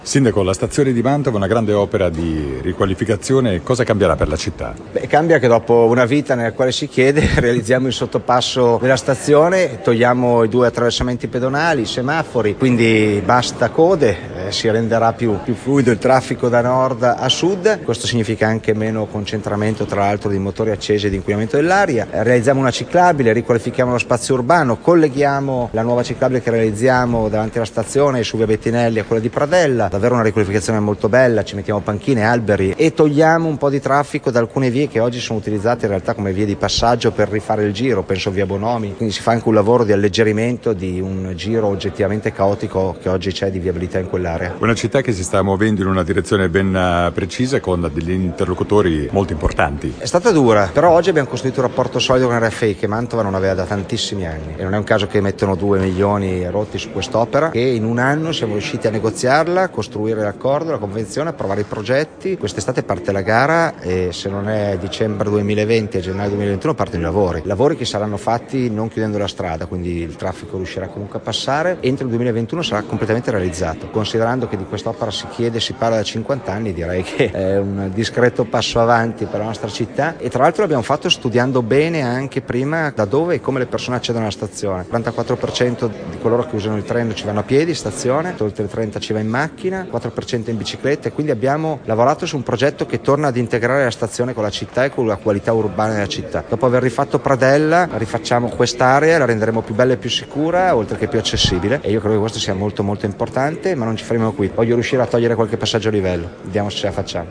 Sindaco, la stazione di Mantova è una grande opera di riqualificazione. Cosa cambierà per la città? Cambia che dopo una vita nella quale si chiede realizziamo il sottopasso della stazione, togliamo i 2 attraversamenti pedonali, i semafori, quindi basta code, si renderà più fluido il traffico da nord a sud. Questo significa anche meno concentramento tra l'altro di motori accesi e di inquinamento dell'aria. Realizziamo una ciclabile, riqualifichiamo lo spazio urbano, colleghiamo la nuova ciclabile che realizziamo davanti alla stazione su via Bettinelli a quella di Pradella. Davvero una riqualificazione molto bella, ci mettiamo panchine, alberi e togliamo un po' di traffico da alcune vie che oggi sono utilizzate in realtà come vie di passaggio per rifare il giro, penso via Bonomi, quindi si fa anche un lavoro di alleggerimento di un giro oggettivamente caotico che oggi c'è di viabilità in quell'area. Una città che si sta muovendo in una direzione ben precisa con degli interlocutori molto importanti. È stata dura, però oggi abbiamo costruito un rapporto solido con RFI che Mantova non aveva da tantissimi anni e non è un caso che mettono 2 milioni rotti su quest'opera che in un anno siamo riusciti a negoziarla, costruire l'accordo, la convenzione, approvare i progetti. Quest'estate parte la gara e se non è dicembre 2020 e gennaio 2021 partono i lavori che saranno fatti non chiudendo la strada, quindi il traffico riuscirà comunque a passare. Entro il 2021 sarà completamente realizzato. Considerando che di quest'opera si parla da 50 anni, direi che è un discreto passo avanti per la nostra città e tra l'altro l'abbiamo fatto studiando bene anche prima da dove e come le persone accedono alla stazione. Il 44% di coloro che usano il treno ci vanno a piedi in stazione, oltre il 30% ci va in macchina, 4% in bicicletta e quindi abbiamo lavorato su un progetto che torna ad integrare la stazione con la città e con la qualità urbana della città. Dopo aver rifatto Pradella rifacciamo quest'area, la renderemo più bella e più sicura oltre che più accessibile e io credo che questo sia molto molto importante, ma non ci fermiamo qui, voglio riuscire a togliere qualche passaggio a livello, vediamo se ce la facciamo.